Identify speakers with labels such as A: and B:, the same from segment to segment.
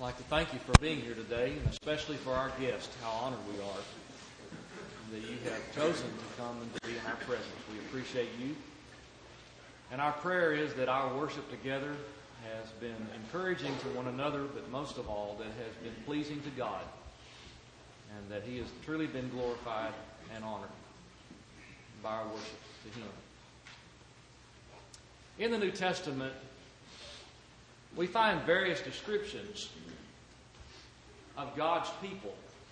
A: like to thank you for being here today, and especially for our guest, how honored we are that you have chosen to come and to be in our presence. We appreciate you. And our prayer is that our worship together has been encouraging to one another, but most of all, that has been pleasing to God, and that He has truly been glorified and honored by our worship to Him. In the New Testament, we find various descriptions of God's people.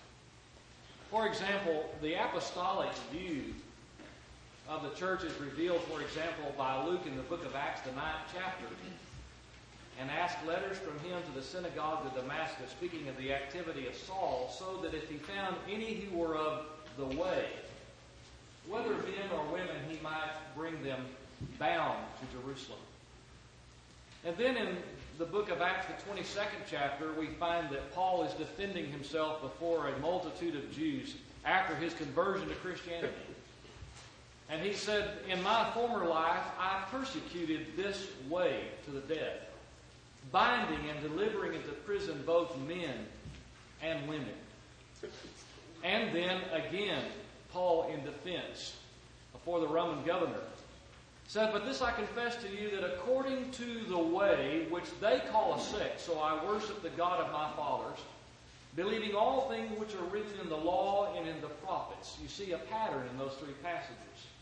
A: For example, the apostolic view of the church is revealed, for example, by Luke in the book of Acts, the 9th chapter, and asked letters from him to the synagogue of Damascus, speaking of the activity of Saul, so that if he found any who were of the way, whether men or women, he might bring them bound to Jerusalem. And then in the book of Acts, the 22nd chapter, we find that Paul is defending himself before a multitude of Jews after his conversion to Christianity. And he said, "In my former life, I persecuted this way to the death, binding and delivering into prison both men and women." And then again, Paul in defense before the Roman governor said, "But this I confess to you, that according to the way which they call a sect, so I worship the God of my fathers, believing all things which are written in the law and in the prophets." You see a pattern in those three passages.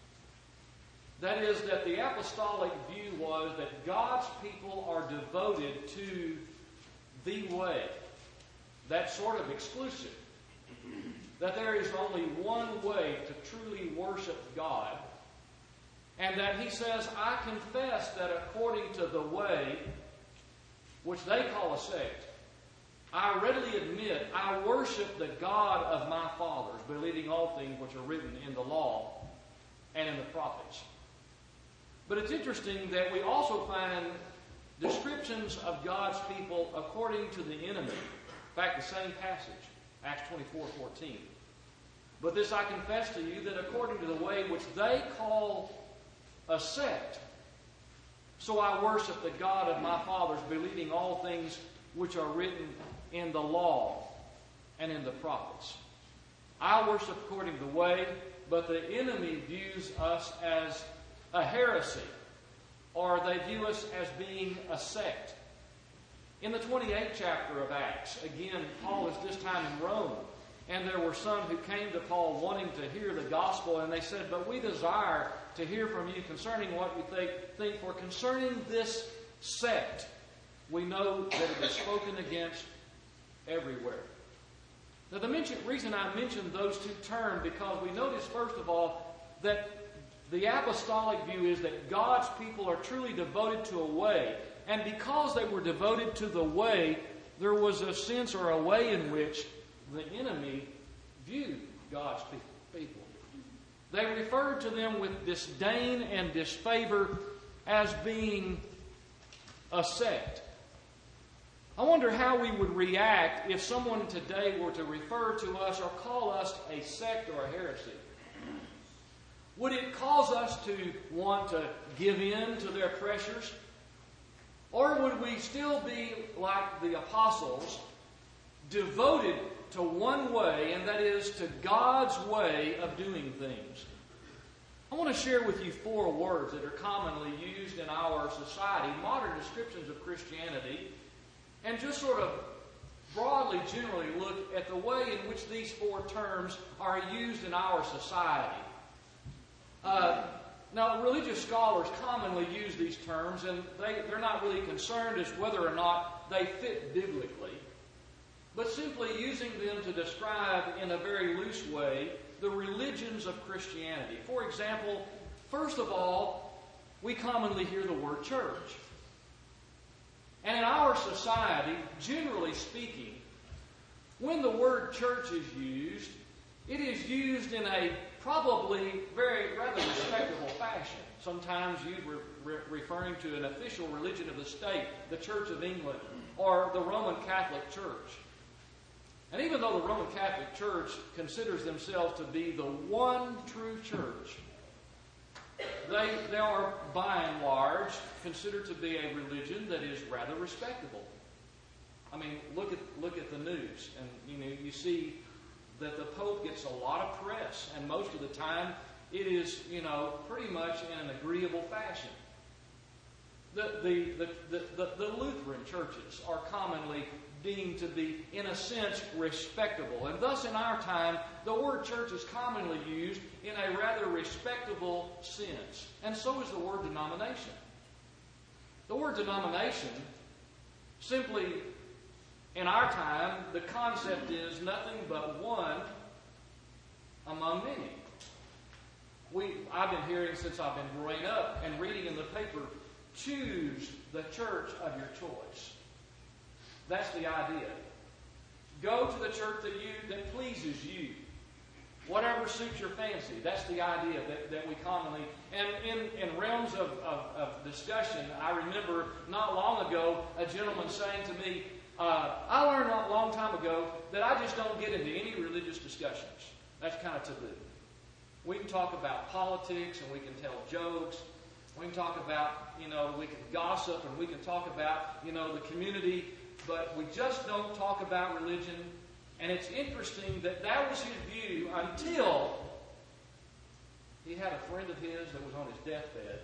A: That is, that the apostolic view was that God's people are devoted to the way. That's sort of exclusive. That there is only one way to truly worship God. And that he says, "I confess that according to the way, which they call a sect, I readily admit I worship the God of my fathers, believing all things which are written in the law and in the prophets." But it's interesting that we also find descriptions of God's people according to the enemy. In fact, the same passage, Acts 24:14. "But this I confess to you, that according to the way which they call a sect, so I worship the God of my fathers, believing all things which are written in the law and in the prophets." I worship according to the way, but the enemy views us as a heresy, or they view us as being a sect. In the 28th chapter of Acts, again, Paul is this time in Rome, and there were some who came to Paul wanting to hear the gospel, and they said, "But we desire to hear from you concerning what you think, for concerning this sect, we know that it is spoken against everywhere." Now, the reason I mentioned those two terms, because we notice, first of all, that the apostolic view is that God's people are truly devoted to a way. And because they were devoted to the way, there was a sense or a way in which the enemy viewed God's people. They referred to them with disdain and disfavor as being a sect. I wonder how we would react if someone today were to refer to us or call us a sect or a heresy. Would it cause us to want to give in to their pressures? Or would we still be like the apostles, devoted to one way, and that is to God's way of doing things? I want to share with you 4 words that are commonly used in our society, modern descriptions of Christianity, and just sort of broadly, generally look at the way in which these 4 terms are used in our society. Now, religious scholars commonly use these terms, and they're not really concerned as whether or not they fit biblically, but simply using them to describe in a very loose way the religions of Christianity. For example, first of all, we commonly hear the word church. And in our society, generally speaking, when the word church is used, it is used in a probably rather respectable fashion. Sometimes referring to an official religion of the state, the Church of England, or the Roman Catholic Church. And even though the Roman Catholic Church considers themselves to be the one true church, they are, by and large, considered to be a religion that is rather respectable. I mean, look at the news, and you see that the Pope gets a lot of press, and most of the time it is pretty much in an agreeable fashion. The Lutheran churches are commonly deemed to be, in a sense, respectable. And thus, in our time, the word church is commonly used in a rather respectable sense. And so is the word denomination. The word denomination, simply, in our time, the concept is nothing but one among many. I've been hearing since I've been growing up and reading in the paper, choose the church of your choice. That's the idea. Go to the church that pleases you. Whatever suits your fancy. That's the idea that we commonly... And in realms of discussion, I remember not long ago a gentleman saying to me, I learned not a long time ago that I just don't get into any religious discussions. That's kind of taboo. We can talk about politics and we can tell jokes. We can talk about, we can gossip and we can talk about, the community, but we just don't talk about religion. And it's interesting that was his view until he had a friend of his that was on his deathbed.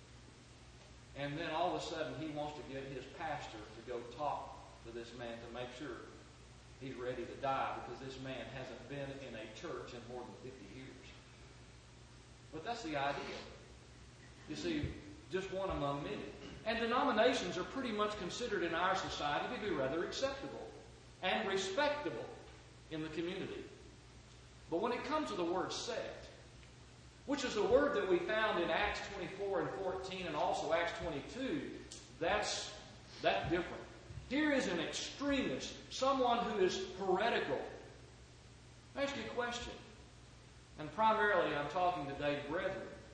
A: And then all of a sudden he wants to get his pastor to go talk to this man to make sure he's ready to die, because this man hasn't been in a church in more than 50 years. But that's the idea. You see, just one among many. And denominations are pretty much considered in our society to be rather acceptable and respectable in the community. But when it comes to the word sect, which is the word that we found in Acts 24 and 14 and also Acts 22, that's different. Here is an extremist, someone who is heretical. I ask you a question, and primarily I'm talking today, brethren.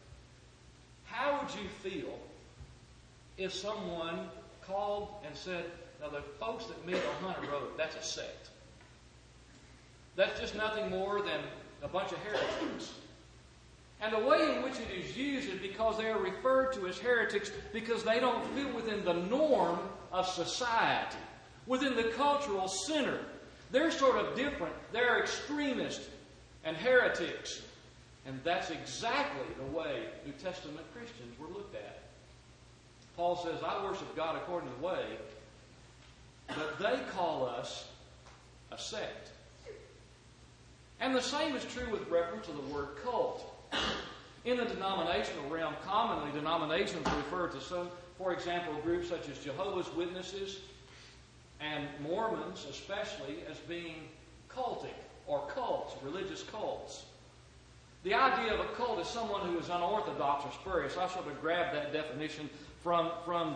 A: How would you feel if someone called and said, now the folks that meet on Hunter Road, that's a sect. That's just nothing more than a bunch of heretics. And the way in which it is used is because they are referred to as heretics because they don't fit within the norm of society, within the cultural center. They're sort of different. They're extremists and heretics. And that's exactly the way New Testament Christians were looked at. Paul says, I worship God according to the way, but they call us a sect. And the same is true with reference to the word cult. In the denominational realm, commonly denominations refer to some, for example, groups such as Jehovah's Witnesses and Mormons especially, as being cultic or cults, religious cults. The idea of a cult is someone who is unorthodox or spurious. I sort of grabbed that definition from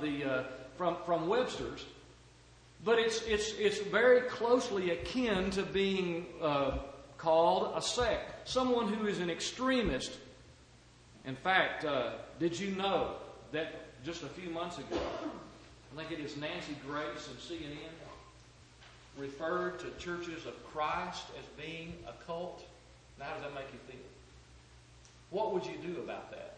A: Webster's, but it's very closely akin to being called a sect. Someone who is an extremist. In fact, did you know that just a few months ago, I think it is Nancy Grace of CNN, referred to churches of Christ as being a cult? Now, how does that make you feel? What would you do about that?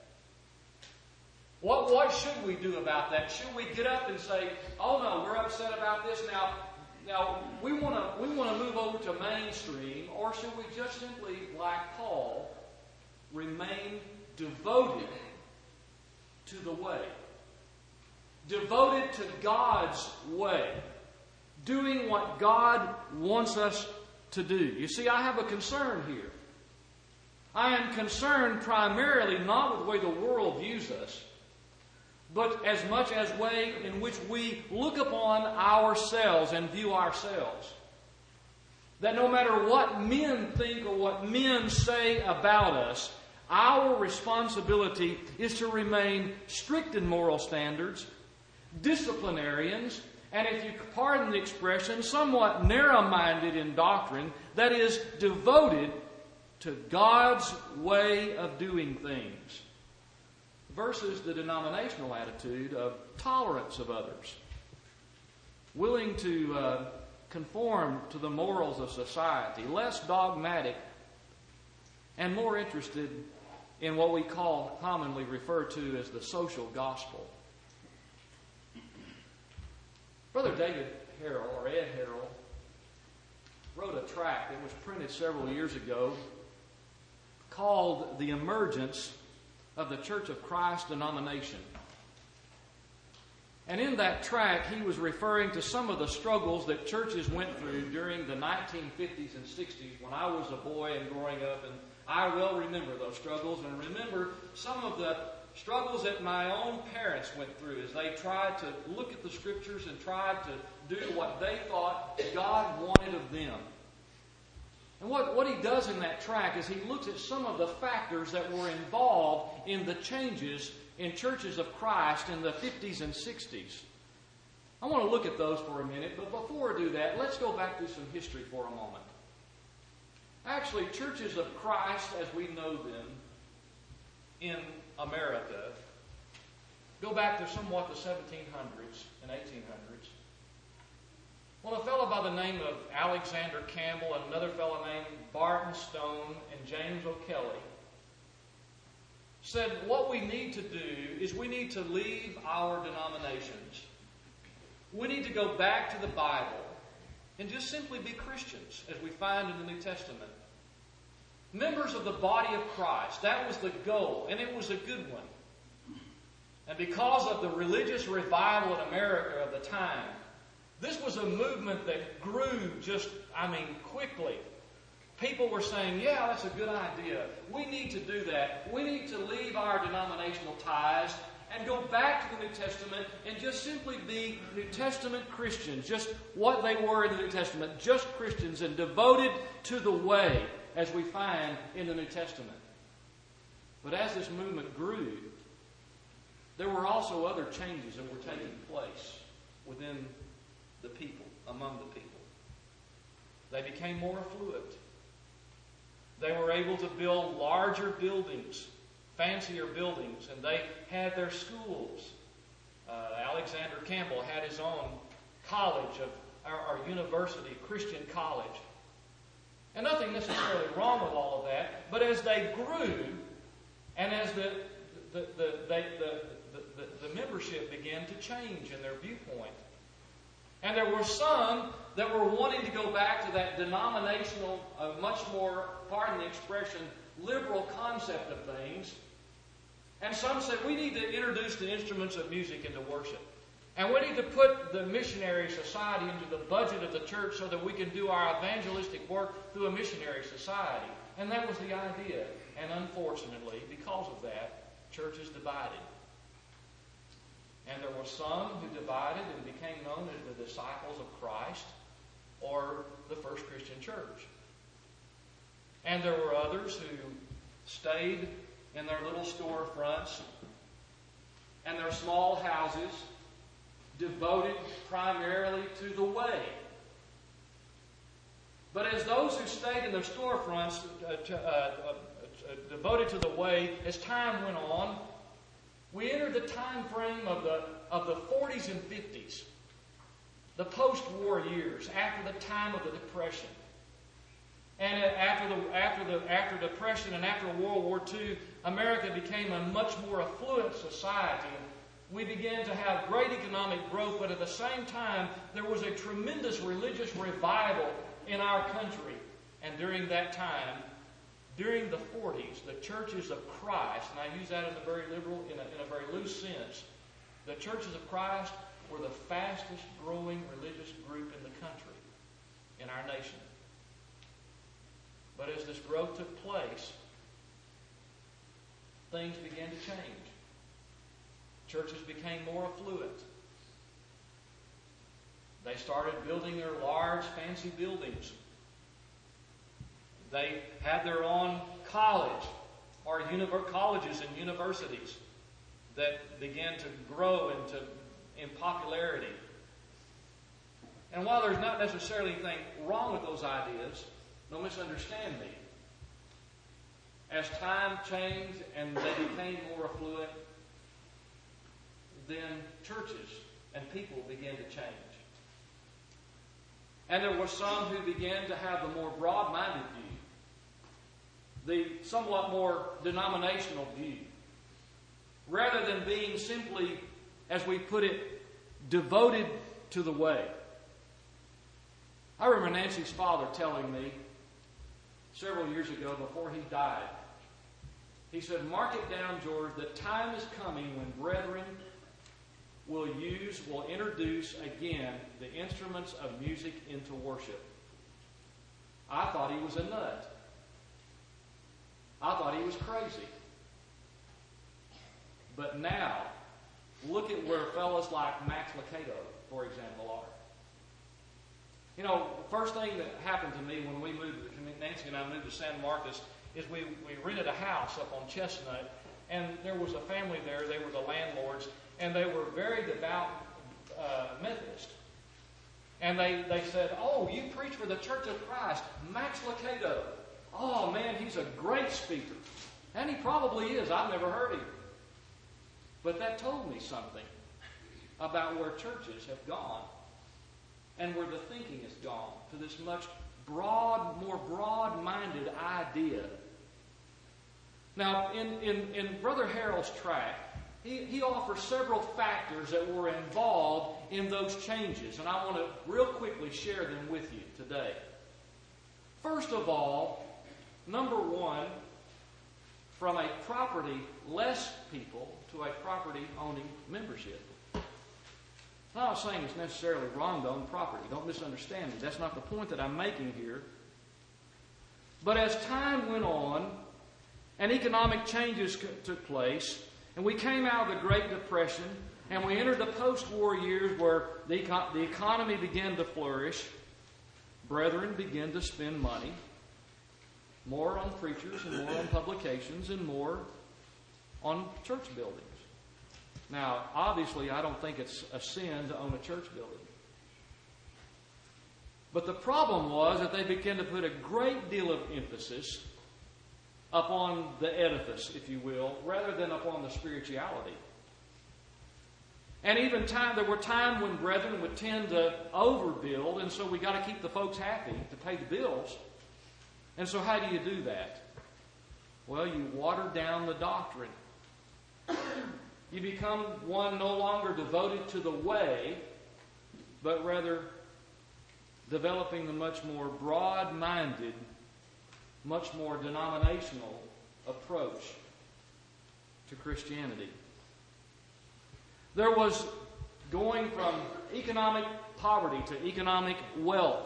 A: What should we do about that? Should we get up and say, oh no, we're upset about this now we want to move over to mainstream, or should we just simply, like Paul, remain devoted to the way? Devoted to God's way. Doing what God wants us to do. You see, I have a concern here. I am concerned primarily not with the way the world views us, but as much as way in which we look upon ourselves and view ourselves. That no matter what men think or what men say about us, our responsibility is to remain strict in moral standards, disciplinarians, and if you pardon the expression, somewhat narrow-minded in doctrine, that is, devoted to God's way of doing things, versus the denominational attitude of tolerance of others, willing to conform to the morals of society, less dogmatic, and more interested in what we commonly refer to as the social gospel. Brother David Harrell, or Ed Harrell, wrote a tract that was printed several years ago called The Emergence of the Church of Christ Denomination. And in that tract, he was referring to some of the struggles that churches went through during the 1950s and 60s when I was a boy and growing up. And I well remember those struggles and remember some of the struggles that my own parents went through as they tried to look at the Scriptures and tried to do what they thought God wanted of them. And what he does in that tract is he looks at some of the factors that were involved in the changes in churches of Christ in the 50s and 60s. I want to look at those for a minute, but before we do that, let's go back through some history for a moment. Actually, churches of Christ, as we know them in America, go back to somewhat the 1700s and 1800s. Well, a fellow by the name of Alexander Campbell and another fellow named Barton Stone and James O'Kelly said what we need to do is we need to leave our denominations. We need to go back to the Bible and just simply be Christians, as we find in the New Testament. Members of the body of Christ, that was the goal, and it was a good one. And because of the religious revival in America of the time, this was a movement that grew quickly. People were saying, yeah, that's a good idea. We need to do that. We need to leave our denominational ties and go back to the New Testament and just simply be New Testament Christians, just what they were in the New Testament, just Christians and devoted to the way, as we find in the New Testament. But as this movement grew, there were also other changes that were taking place within the people, among the people. They became more affluent. They were able to build larger buildings, fancier buildings, and they had their schools. Alexander Campbell had his own college, our university, Christian college. And nothing necessarily wrong with all of that, but as they grew, and as the membership began to change in their viewpoint, and there were some that were wanting to go back to that denominational, much more, pardon the expression, liberal concept of things. And some said, we need to introduce the instruments of music into worship. And we need to put the missionary society into the budget of the church so that we can do our evangelistic work through a missionary society. And that was the idea. And unfortunately, because of that, churches divided. And there were some who divided and became known as the disciples of Christ or the First Christian Church. And there were others who stayed in their little storefronts and their small houses, devoted primarily to the way. But as those who stayed in their storefronts devoted to the way, as time went on, we entered the time frame of the 40s and 50s, the post-war years, after the time of the Depression. And after Depression and after World War II, America became a much more affluent society. We began to have great economic growth, but at the same time, there was a tremendous religious revival in our country. And during that time, during the 40s, the churches of Christ, and I use that in a very liberal, in a very loose sense, the churches of Christ were the fastest growing religious group in the country, in our nation. But as this growth took place, things began to change. Churches became more affluent. They started building their large, fancy buildings. They had their own college, or colleges and universities that began to grow in popularity. And while there's not necessarily anything wrong with those ideas, don't misunderstand me. As time changed and they became more affluent, then churches and people began to change. And there were some who began to have the more broad-minded view, the somewhat more denominational view. Rather than being simply, as we put it, devoted to the way. I remember Nancy's father telling me several years ago before he died, he said, "Mark it down, George, the time is coming when brethren will introduce again the instruments of music into worship." I thought he was a nut. I thought he was crazy. But now, look at where fellas like Max Lucado, for example, are. You know, the first thing that happened to me when we moved, Nancy and I moved to San Marcos, is we rented a house up on Chestnut, and there was a family there. They were the landlords, and they were very devout Methodist. And they said, "Oh, you preach for the Church of Christ, Max Lucado. Oh, man, he's a great speaker." And he probably is. I've never heard him. But that told me something about where churches have gone and where the thinking has gone to this much more broad-minded idea. Now, in Brother Harold's tract, he offers several factors that were involved in those changes, and I want to real quickly share them with you today. First of all, number one, from a property-less people to a property-owning membership. I'm not saying it's necessarily wrong to own property. Don't misunderstand me. That's not the point that I'm making here. But as time went on and economic changes took place, and we came out of the Great Depression, and we entered the post-war years where the economy began to flourish, brethren began to spend money, more on preachers and more on publications and more on church buildings. Now, obviously, I don't think it's a sin to own a church building. But the problem was that they began to put a great deal of emphasis upon the edifice, if you will, rather than upon the spirituality. And even there were times when brethren would tend to overbuild, and so we got to keep the folks happy to pay the bills. And so how do you do that? Well, you water down the doctrine. You become one no longer devoted to the way, but rather developing the much more broad-minded, much more denominational approach to Christianity. There was going from economic poverty to economic wealth.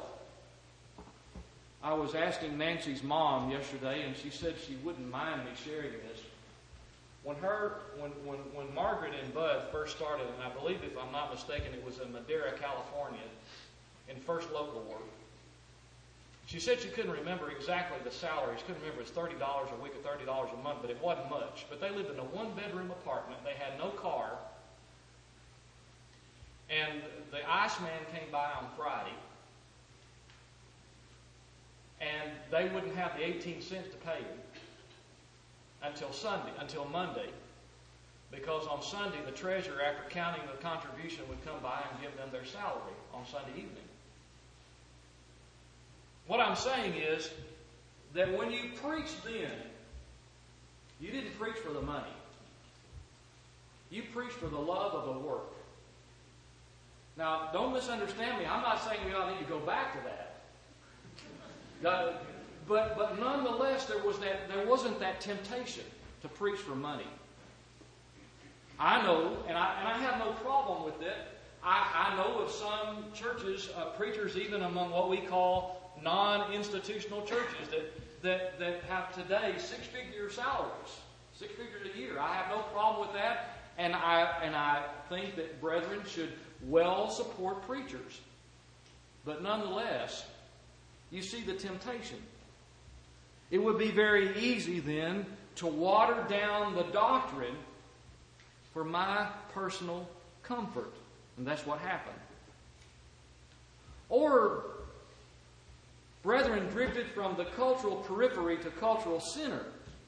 A: I was asking Nancy's mom yesterday, and she said she wouldn't mind me sharing this. When Margaret and Bud first started, and I believe, if I'm not mistaken, it was in Madera, California, in First Local work. She said she couldn't remember exactly the salaries. Couldn't remember it was $30 a week or $30 a month, but it wasn't much. But they lived in a one-bedroom apartment. They had no car. And the Iceman came by on Friday. And they wouldn't have the 18 cents to pay him until Monday. Because on Sunday, the treasurer, after counting the contribution, would come by and give them their salary on Sunday evening. What I'm saying is that when you preach then, you didn't preach for the money. You preached for the love of the work. Now, don't misunderstand me. I'm not saying we all need to go back to that. But nonetheless, there wasn't that temptation to preach for money. I know, and I have no problem with it. I know of some churches, preachers even among what we call non-institutional churches that have today six-figure salaries, 6 figures a year. I have no problem with that, and I think that brethren should well support preachers. But nonetheless, you see the temptation. It would be very easy then to water down the doctrine for my personal comfort. And that's what happened. Or brethren drifted from the cultural periphery to cultural center.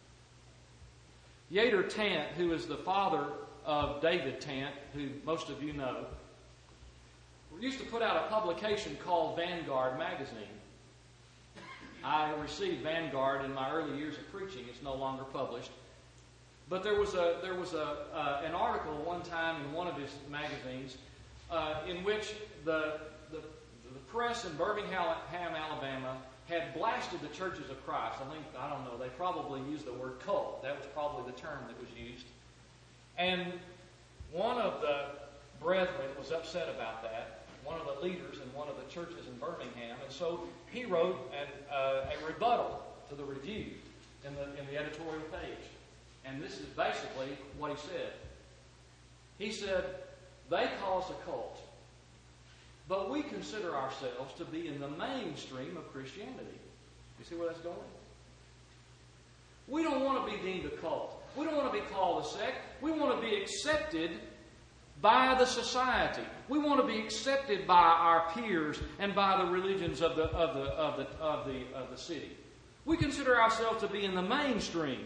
A: Yater Tant, who is the father of David Tant, who most of you know, used to put out a publication called Vanguard Magazine. I received Vanguard in my early years of preaching. It's no longer published. But there was an article one time in one of his magazines in which the the press in Birmingham, Alabama, had blasted the churches of Christ. I don't know, they probably used the word cult. That was probably the term that was used. And one of the brethren was upset about that, one of the leaders in one of the churches in Birmingham, and so he wrote a rebuttal to the review in the editorial page. And this is basically what he said. He said, they call us a cult, but we consider ourselves to be in the mainstream of Christianity. You see where that's going? We don't want to be deemed a cult. We don't want to be called a sect. We want to be accepted by the society. We want to be accepted by our peers and by the religions of the city. We consider ourselves to be in the mainstream.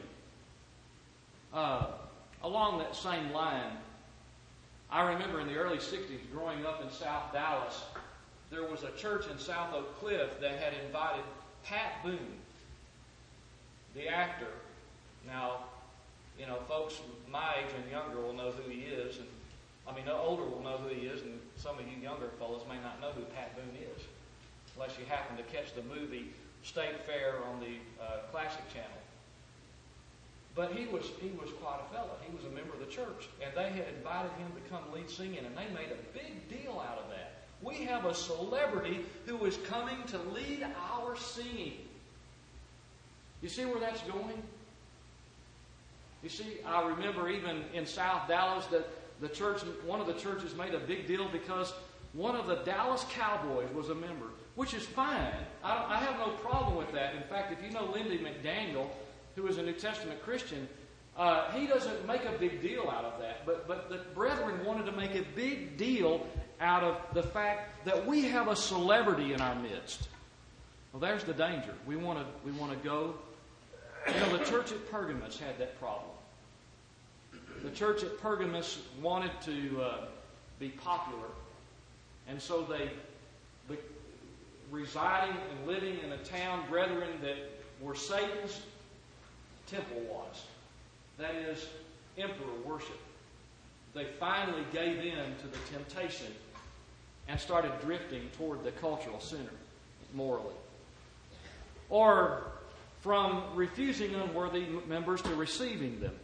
A: Along that same line, I remember in the early 60s, growing up in South Dallas, there was a church in South Oak Cliff that had invited Pat Boone, the actor. Now, folks my age and younger will know who he is, and older will know who he is, and some of you younger fellows may not know who Pat Boone is, unless you happen to catch the movie State Fair on the Classic Channel. But he was quite a fellow. He was a member of the church, and they had invited him to come lead singing, and they made a big deal out of that. We have a celebrity who is coming to lead our singing. You see where that's going? You see, I remember even in South Dallas that one of the churches made a big deal because one of the Dallas Cowboys was a member, which is fine. I have no problem with that. In fact, if you know Lindy McDaniel, who is a New Testament Christian, he doesn't make a big deal out of that. But the brethren wanted to make a big deal out of the fact that we have a celebrity in our midst. Well, there's the danger. We want to go. The church at Pergamos had that problem. The church at Pergamos wanted to be popular, and so they, residing and living in a town, brethren, that were Satan's temple was. That is, emperor worship. They finally gave in to the temptation and started drifting toward the cultural center, morally. Or from refusing unworthy members to receiving them.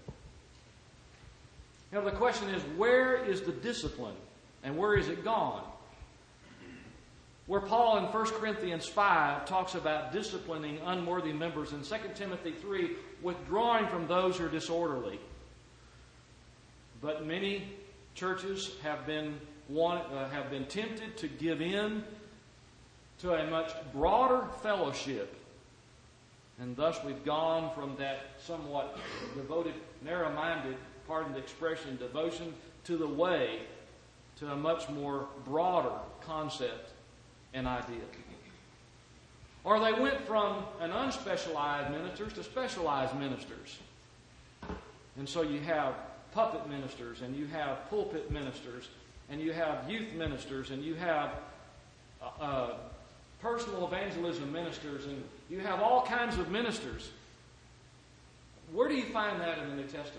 A: The question is, where is the discipline and where is it gone? Where Paul in 1 Corinthians 5 talks about disciplining unworthy members, in 2 Timothy 3, withdrawing from those who are disorderly. But many churches have been tempted to give in to a much broader fellowship. And thus we've gone from that somewhat devoted, narrow-minded, pardon the expression, devotion to the way, to a much more broader concept and idea. Or they went from an unspecialized ministers to specialized ministers. And so you have puppet ministers, and you have pulpit ministers, and you have youth ministers, and you have personal evangelism ministers, and you have all kinds of ministers. Where do you find that in the New Testament?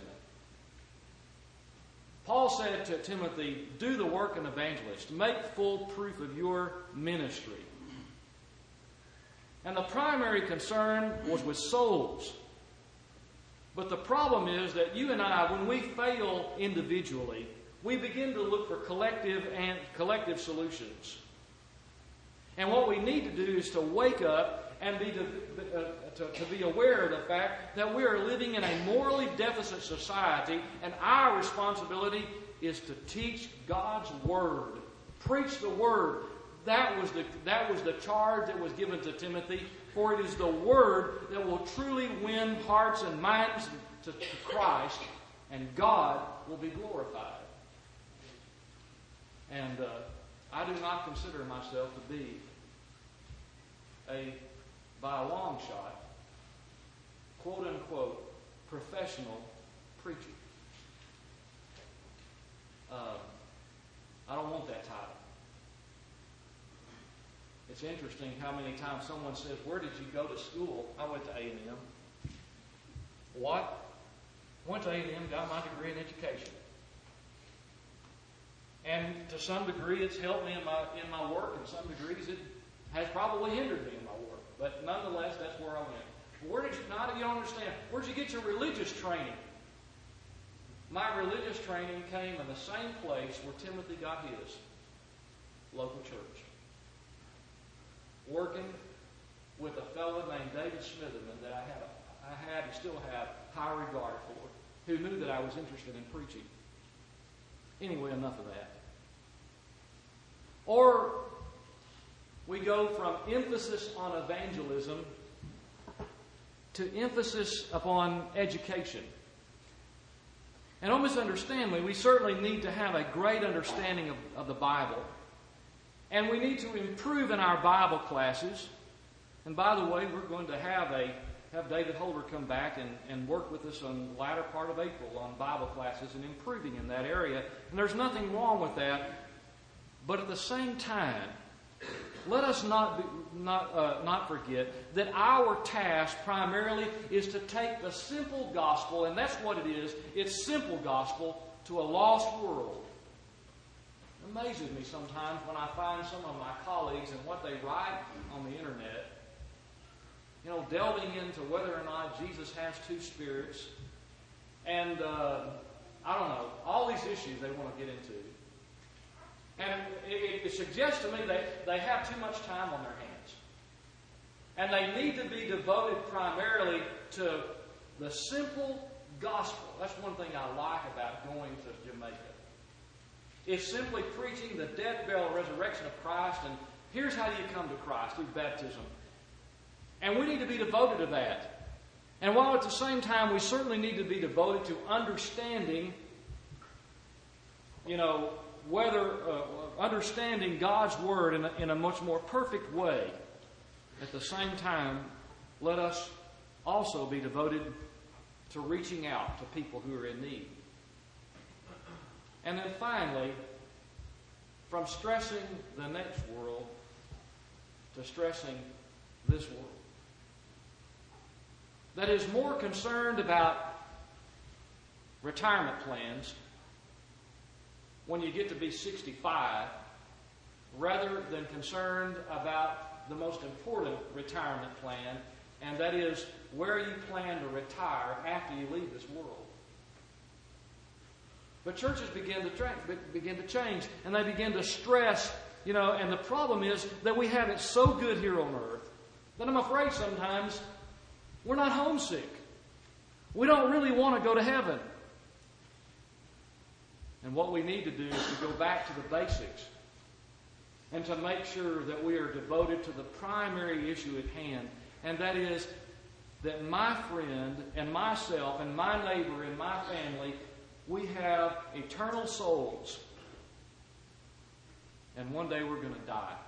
A: Paul said to Timothy, do the work of an evangelist. Make full proof of your ministry. And the primary concern was with souls. But the problem is that you and I, when we fail individually, we begin to look for collective solutions. And what we need to do is to wake up and to be aware of the fact that we are living in a morally deficit society, and our responsibility is to teach God's Word. Preach the Word. That was the charge that was given to Timothy, for it is the Word that will truly win hearts and minds to Christ, and God will be glorified. And I do not consider myself to be by a long shot, quote-unquote, professional preacher. I don't want that title. It's interesting how many times someone says, where did you go to school? I went to A&M. What? Went to A&M, got my degree in education. And to some degree, it's helped me in my work. In some degrees, it has probably hindered me in my work. But nonetheless, that's where I went. Where did you not? You don't understand. Where did you get your religious training? My religious training came in the same place where Timothy got his, local church. Working with a fellow named David Smitherman that I had and still have high regard for, who knew that I was interested in preaching. Anyway, enough of that. Or we go from emphasis on evangelism to emphasis upon education. And don't misunderstand me, we certainly need to have a great understanding of the Bible. And we need to improve in our Bible classes. And by the way, we're going to have David Holder come back and work with us on the latter part of April on Bible classes and improving in that area. And there's nothing wrong with that. But at the same time, let us not forget that our task primarily is to take the simple gospel, and that's what it is. It's simple gospel to a lost world. It amazes me sometimes when I find some of my colleagues and what they write on the internet, delving into whether or not Jesus has two spirits, and I don't know, all these issues they want to get into. And it suggests to me that they have too much time on their hands. And they need to be devoted primarily to the simple gospel. That's one thing I like about going to Jamaica. It's simply preaching the death, burial, resurrection of Christ, and here's how you come to Christ, through baptism. And we need to be devoted to that. And while at the same time we certainly need to be devoted to understanding, understanding God's Word in a much more perfect way, at the same time, let us also be devoted to reaching out to people who are in need. And then finally, from stressing the next world to stressing this world, that is more concerned about retirement plans when you get to be 65, rather than concerned about the most important retirement plan, and that is where you plan to retire after you leave this world. But churches begin to change, and they begin to stress, and the problem is that we have it so good here on earth that I'm afraid sometimes we're not homesick. We don't really want to go to heaven. And what we need to do is to go back to the basics and to make sure that we are devoted to the primary issue at hand, and that is that my friend and myself and my neighbor and my family, we have eternal souls, and one day we're going to die.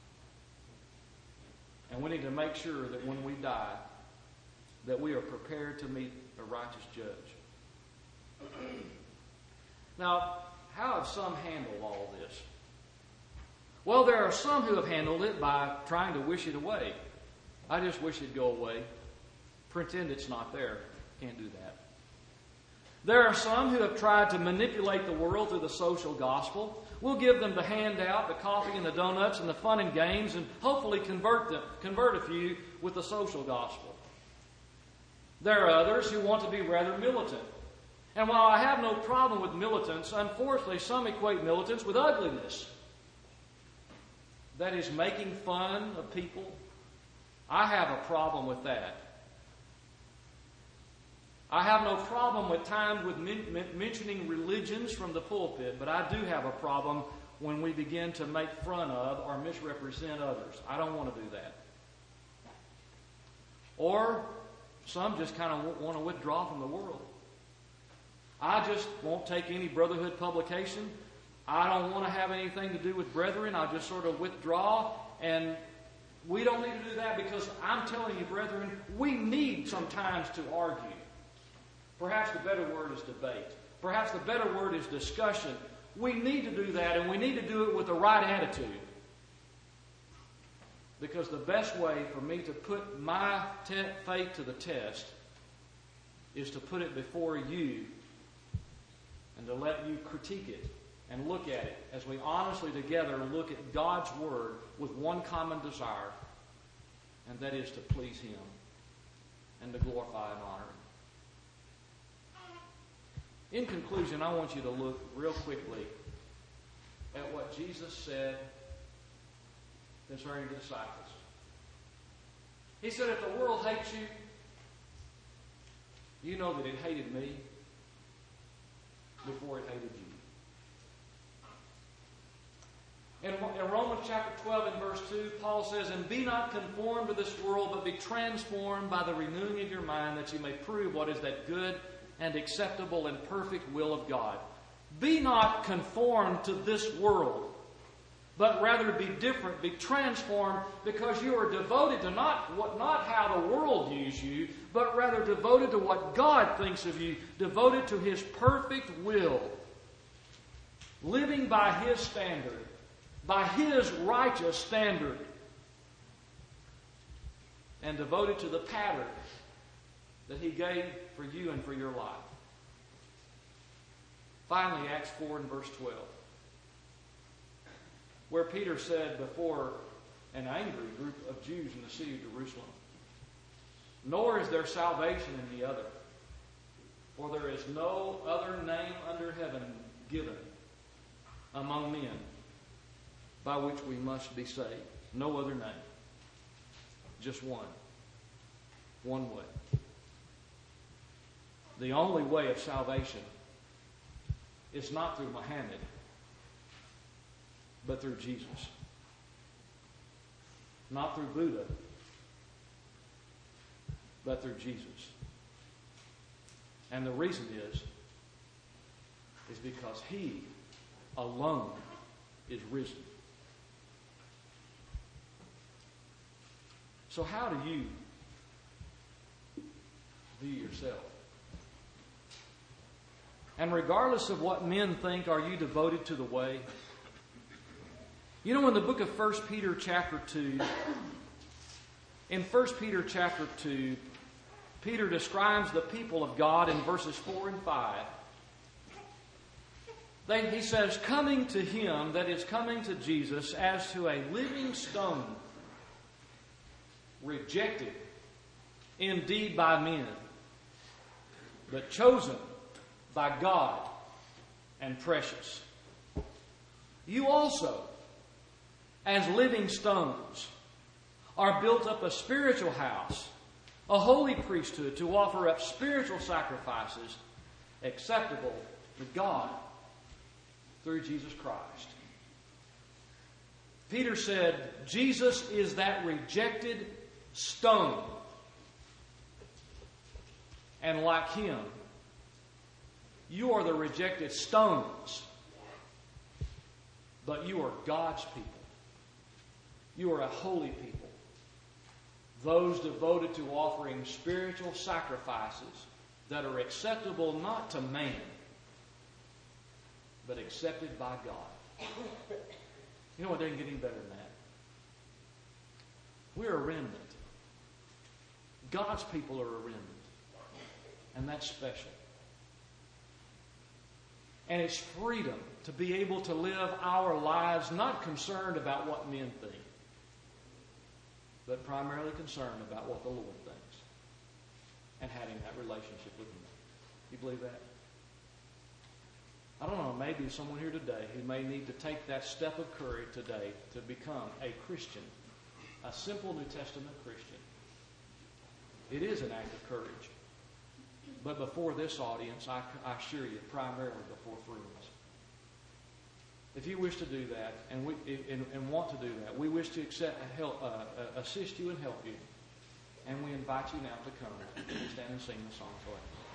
A: And we need to make sure that when we die, that we are prepared to meet a righteous judge. Now, how have some handled all this? Well, there are some who have handled it by trying to wish it away. I just wish it'd go away. Pretend it's not there. Can't do that. There are some who have tried to manipulate the world through the social gospel. We'll give them the handout, the coffee and the donuts and the fun and games, and hopefully convert a few with the social gospel. There are others who want to be rather militant. And while I have no problem with militants, unfortunately some equate militants with ugliness. That is, making fun of people. I have a problem with that. I have no problem with times with mentioning religions from the pulpit, but I do have a problem when we begin to make fun of or misrepresent others. I don't want to do that. Or some just kind of want to withdraw from the world. I just won't take any brotherhood publication. I don't want to have anything to do with brethren. I'll just sort of withdraw. And we don't need to do that, because I'm telling you, brethren, we need sometimes to argue. Perhaps the better word is debate. Perhaps the better word is discussion. We need to do that, and we need to do it with the right attitude. Because the best way for me to put my faith to the test is to put it before you and to let you critique it and look at it as we honestly together look at God's Word with one common desire, and that is to please Him and to glorify and honor Him. In conclusion, I want you to look real quickly at what Jesus said concerning the disciples. He said, if the world hates you, you know that it hated me before it hated you. In Romans chapter 12 and verse 2, Paul says, and be not conformed to this world, but be transformed by the renewing of your mind, that you may prove what is that good and acceptable and perfect will of God. Be not conformed to this world, but rather be different, be transformed, because you are devoted to not how the world views you, but rather devoted to what God thinks of you, devoted to His perfect will, living by His standard, by His righteous standard, and devoted to the pattern that He gave for you and for your life. Finally, Acts 4 and verse 12. Where Peter said before an angry group of Jews in the city of Jerusalem, nor is there salvation in the other, for there is no other name under heaven given among men by which we must be saved. No other name. Just one. One way. The only way of salvation is not through Muhammad, but through Jesus. Not through Buddha, but through Jesus. And the reason is because He alone is risen. So how do you view yourself? And regardless of what men think, are you devoted to the way? You know, in the book of 1 Peter chapter 2, in 1 Peter chapter 2, Peter describes the people of God in verses 4 and 5. He says, coming to Him, that is coming to Jesus, as to a living stone, rejected indeed by men, but chosen by God and precious. You also, as living stones, are built up a spiritual house, a holy priesthood, to offer up spiritual sacrifices acceptable to God through Jesus Christ. Peter said, Jesus is that rejected stone. And like Him, you are the rejected stones, but you are God's people. You are a holy people. Those devoted to offering spiritual sacrifices that are acceptable not to man, but accepted by God. You know what? They can get any better than that. We're a remnant. God's people are a remnant. And that's special. And it's freedom to be able to live our lives not concerned about what men think, but primarily concerned about what the Lord thinks and having that relationship with Him. You believe that? I don't know, maybe someone here today who may need to take that step of courage today to become a Christian, a simple New Testament Christian. It is an act of courage. But before this audience, I assure you, primarily before friends. If you wish to do that and want to do that, we wish to assist you and help you. And we invite you now to come and stand and sing the song for us.